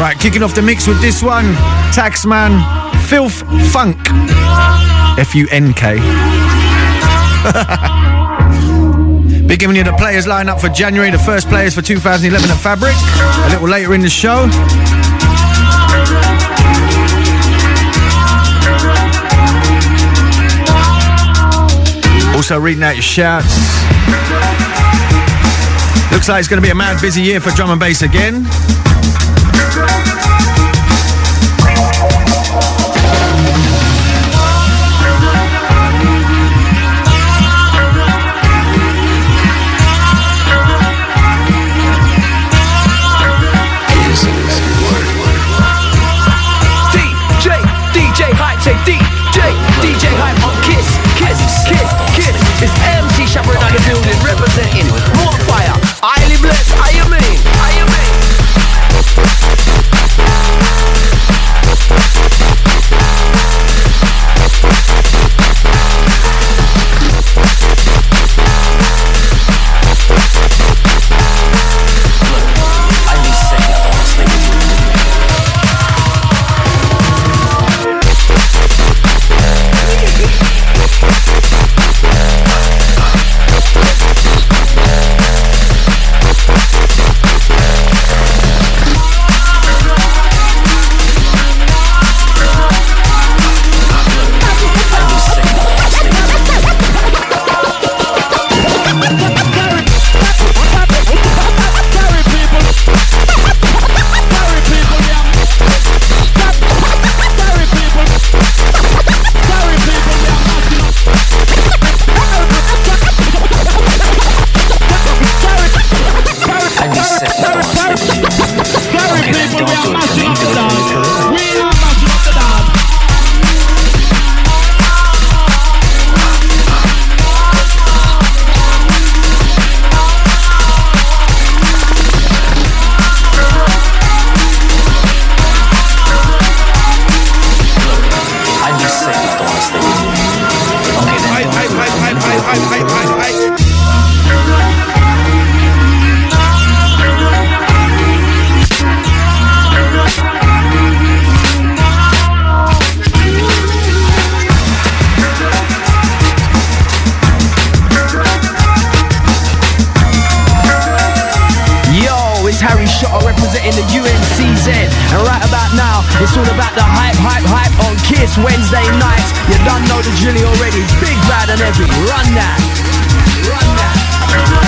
Right, kicking off the mix with this one, Taxman, Filth Funk, F-U-N-K. Be giving you the players line up for January, the first players for 2011 at Fabric, a little later in the show. Also reading out your shouts. Looks like it's going to be a mad busy year for drum and bass again. DJ Hype, say DJ Hype on Kiss. It's MC Shepherd on the building, representing more fire. Highly blessed, I am in. It's all about the hype on Kiss Wednesday nights. You don't know the drill already. Big, bad and heavy. Run that.